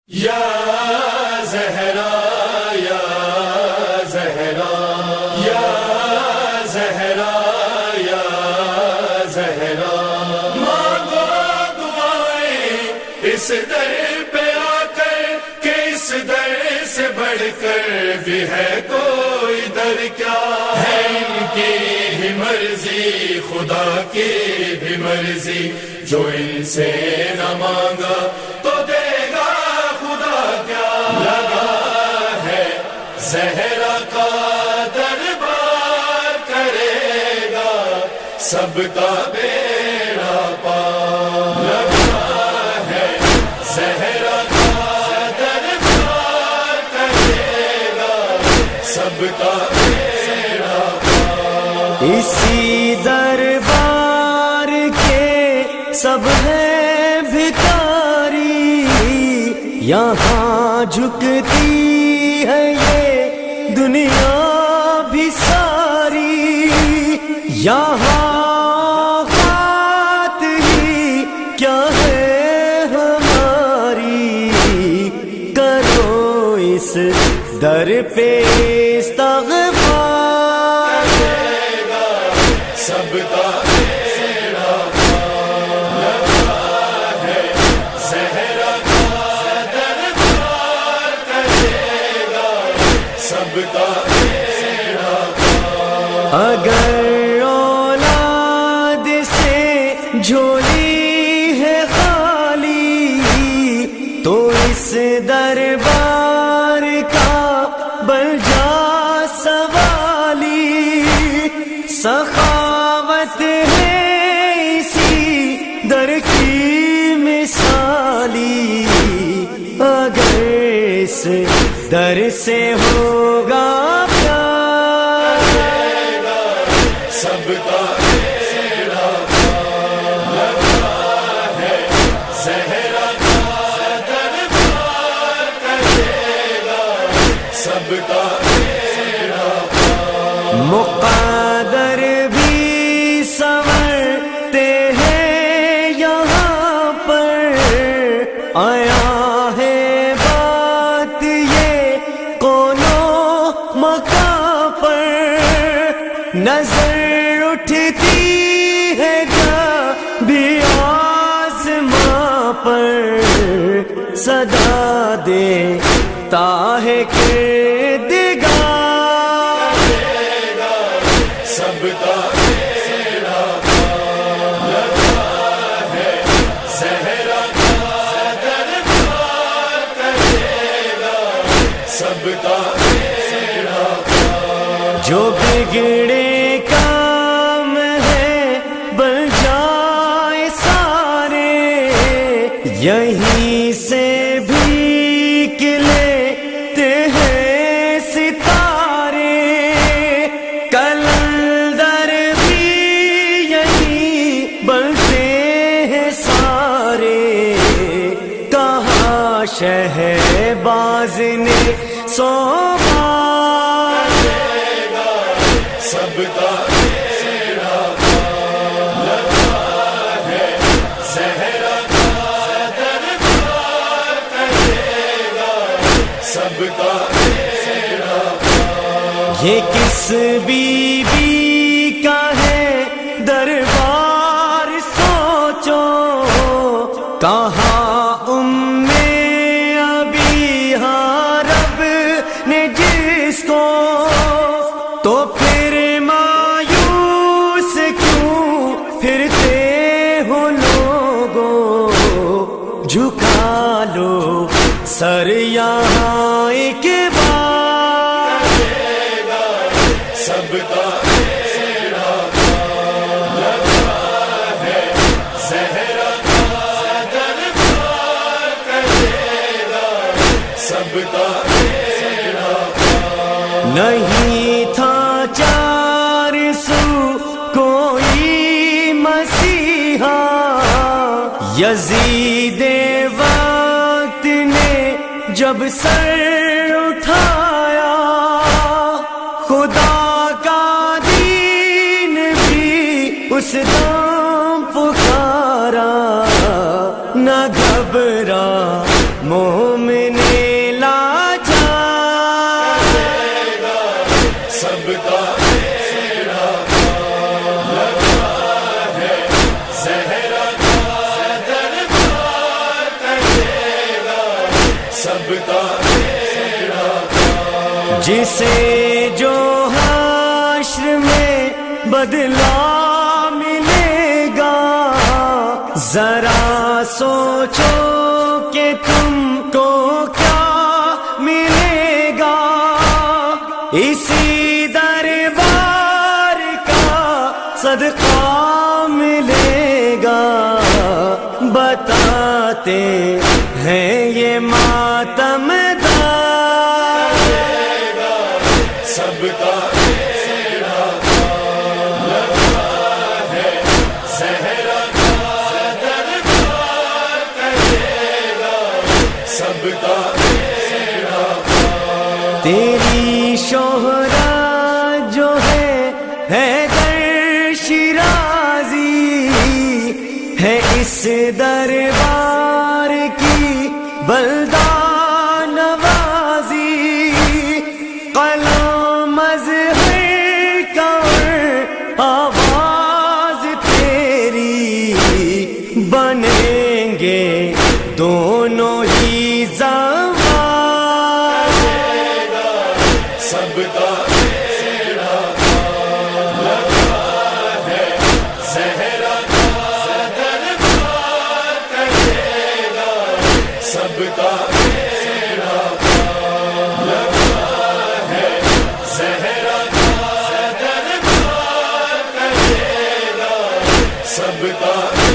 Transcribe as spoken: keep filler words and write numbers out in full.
یا زہرا یا زہرا یا زہرا یا زہرا، مانگو دعائیں اس در پہ آ کر کہ اس در سے بڑھ کر بھی ہے کوئی در کیا ہے، ان کی بھی مرضی خدا کی بھی مرضی، جو ان سے نہ مانگا تو دے گا خدا کیا، لگا ہے زہرا کا دربار کرے گا سب کا بیڑا پار، لگا ہے زہرا کا دربار کرے گا سب کا بیڑا پار، اسی دربار کے سب ہے بھکاری، یہاں جھکتی ہے یہ دنیا بھی ساری، یہاں بات ہی کیا ہے ہماری، کرو اس در پہ استغفار، سب کا بیڑا پار، لگا ہے زہرا کا دربار کرے گا سب کا بیڑا پار، اگر اولاد سے جھولی ہے خالی تو اس دربار کا بن جا سوالی، سخاوت ہے اسی در کی مثالی، اگر اس در سے ہوگا پیار سب کا بیڑا پار، لگا ہے زہرا کا دربار کرے گا سب کا بیڑا پار، مقدر بھی سنورتے ہیں یہاں پر، آیا ہے بات یہ کونوں مکاں پر، نظر اٹھتی ہے جب بھی آسماں پر، صدا دیتا ہے کردگار، سب کا بیڑا پار، لگا ہے زہرا کا دربار کرے گا سب کا بیڑا پار، جو بگڑے کام ہے بن جائے سارے، یہیں سے بھیک لیتے ہیں ستارے، کلندر بھی یہیں بنتے ہیں سارے، کہا شہباز نے سو بار سب کا بیڑا پار، لگا ہے زہرا کا دربار کرے گا سب کا بیڑا پار، یہ کس بی بی کا ہے دربار سوچو، کہاں ام ابیہا رب نے جس کو، تو پھر مایوس کیوں پھرتے ہو لوگو، جھکا لو سر یہاں ایک بار، سب کا بیڑا پار، لگا ہے زہرا کا دربار کرے گا سب کا بیڑا پار، نہیں تھا چار سو کوئی مسیحا، یزید وقت نے جب سر اٹھایا، خدا کا دین بھی اس دم پکارا، نہ گھبرا مومن جسے جو حشر میں بدلہ ملے گا، ذرا سوچو کہ تم کو کیا ملے گا، اسی دربار کا صدقہ ملے گا۔ بتاتے ہیں یہ ماتم دار سب کا تیرا لگا ہے، زہرا کا دربار کرے گا، سب کا تیرا۔ تیری شہرت جو ہے حیدر شیرازی ہے، اس دربار کی بلدہ نوازی، قلم مظہر کا آواز تیری، بنیں گے دونوں ہی زبان۔ سب کا تیرا لگا ہے، زہرا کا دربار کرے گا، سب کا تیرا لگا ہے، زہرا کا دربار کرے گا، سب کا